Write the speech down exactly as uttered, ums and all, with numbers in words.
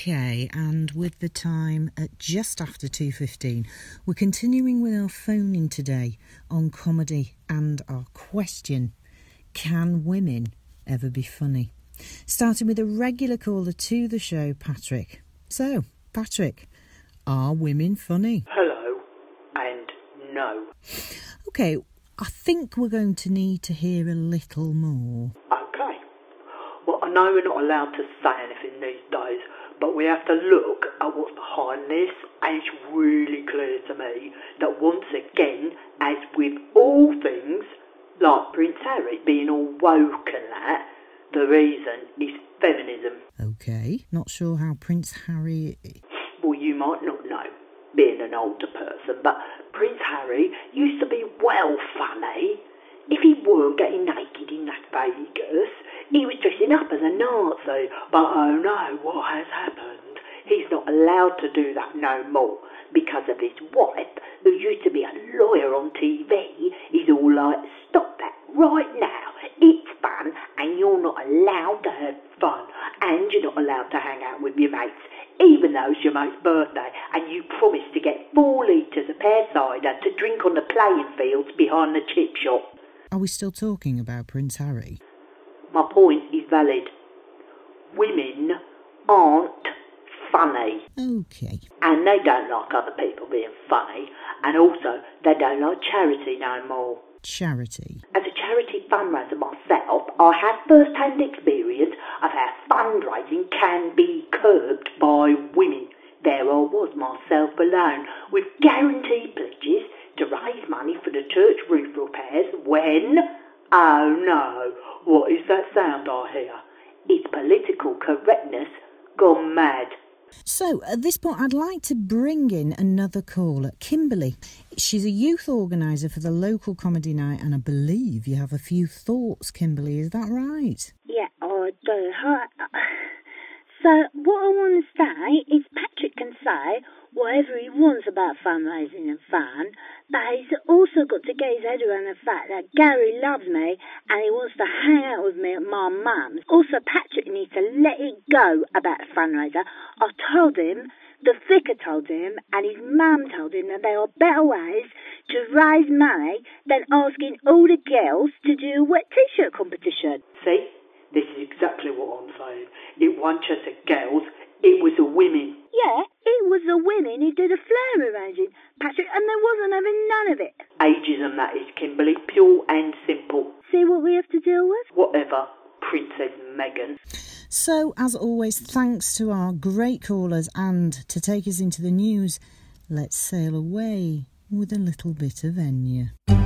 OK, and with the time at just after two fifteen, we're continuing with our phoning today on comedy and our question, can women ever be funny? Starting with a regular caller to the show, Patrick. So, Patrick, are women funny? Hello, and no. OK, I think we're going to need to hear a little more. Okay. Well, I know we're not allowed to say anything these days, but we have to look at what's behind this, and it's really clear to me that once again, as with all things, like Prince Harry being all woke and that, the reason is feminism. OK, not sure how Prince Harry... Well, you might not know, being an older person, but Prince Harry used to be well funny. If he weren't getting naked in Las Vegas, he was dressing up as a Nazi. But oh no, what has happened? He's not allowed to do that no more because of his wife, who used to be a lawyer on T V, is all like, stop that right now. It's fun and you're not allowed to have fun and you're not allowed to hang out with your mates, even though it's your mate's birthday and you promised to get four litres of pear cider to drink on the playing fields behind the chip shop. Are we still talking about Prince Harry? My point is valid. Women aren't funny. OK. And they don't like other people being funny. And also, they don't like charity no more. Charity? As a charity fundraiser myself, I have first-hand experience of how fundraising can be curbed by women. There I was myself alone, with guaranteed pledges to raise money for the church roof repairs when... Oh no, what is that sound I hear? It's political correctness gone mad. So, at this point, I'd like to bring in another caller, Kimberly. She's a youth organiser for the local comedy night, and I believe you have a few thoughts, Kimberly. Is that right? Yeah, I do. Hi. So, what I want to say is Patrick can say whatever he wants about fundraising and fun, but he's also got to get his head around the fact that Gary loves me and he wants to hang out with me at my mum's. Also, Patrick needs to let it go about the fundraiser. I told him, the vicar told him, and his mum told him that there are better ways to raise money than asking all the girls to do a wet t-shirt competition. See? This is exactly what I'm saying. It wasn't just the girls, it was the women. Yeah, it was the women who did the flare arranging, Patrick, and there wasn't having none of it. Ageism, that is, Kimberly. Pure and simple. See what we have to deal with? Whatever, Princess Meghan. So, as always, thanks to our great callers, and to take us into the news, let's sail away with a little bit of Enya.